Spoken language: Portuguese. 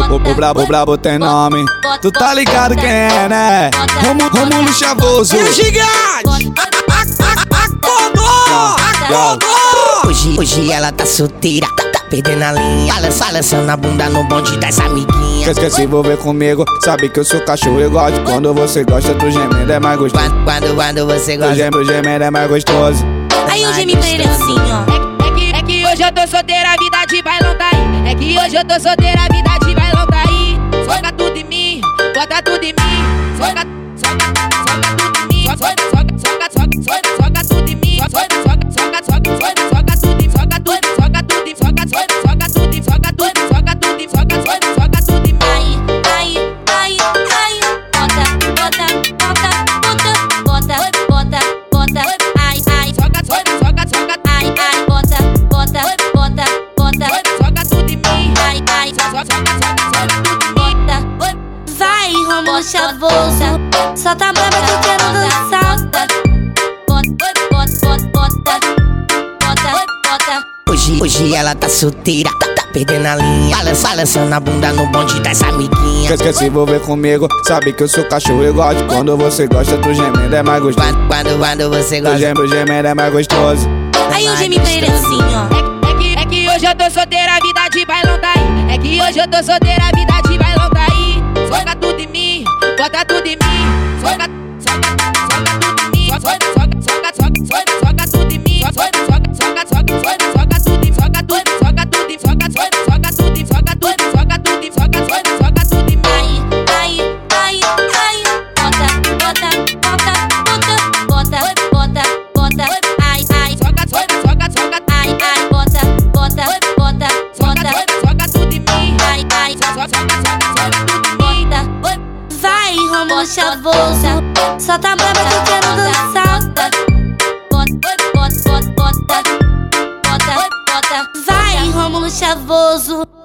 O brabo tem nome, tu tá ligado quem é, né? Rômulo Chavoso. É gigante! Hoje ela tá solteira, tá perdendo a linha. Balançando a bunda no bonde das amiguinhas. Quer se envolver comigo, sabe que eu sou cachorro e gosto. Quando você gosta, tu gemendo é mais gostoso. Quando você gosta, tu gemendo é mais gostoso. Aí eu gemi pra ele assim, ó. É que hoje eu tô solteira, a vida de bailão tá aí. É que hoje eu tô solteira, a vida de bailão tá aí. Soca tudo em mim, bota tudo em mim. Soca tudo em mim. Soca tudo em mim. Soca tudo em mim. Vai, Rômulo Chavoso, solta a braba que eu quero dançar. Hoje ela tá solteira, tá perdendo a linha. Balançando a bunda no bonde das amiguinhas. Quer se envolver comigo, sabe que eu sou cachorro e gosto. Quando você gosta, tu gemendo é mais gostoso. Quando você gosta, tu gemendo é mais gostoso. Aí eu gemi pra ele assim, ó. É que hoje eu tô solteira, a vida de bailão tá aí. É que hoje eu tô solteira, a vida de bailão tá aí. Soca tudo em mim, bota tudo em mim. Soca tudo em mim. Soca tudo em mim. Vai, Rômulo Chavoso, solta a braba que eu quero dançar. Vai, Rômulo Chavoso.